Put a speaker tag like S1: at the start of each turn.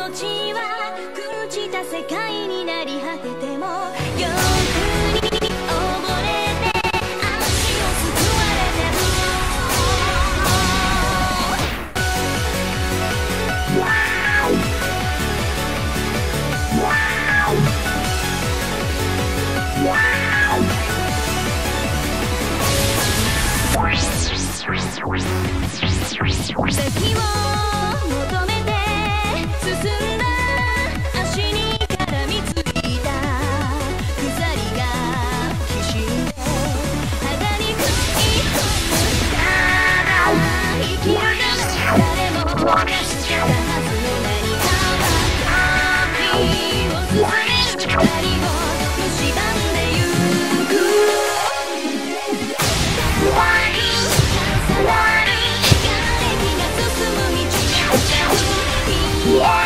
S1: ちは朽ちた世界になり果てても欲に溺れて足をすくわれても先を求めて進んだ足に絡みついた鎖がきしんで肌に食い込むから生きるため誰も成し得たはずの何かは旅を進める二人を蝕んでゆくYeah!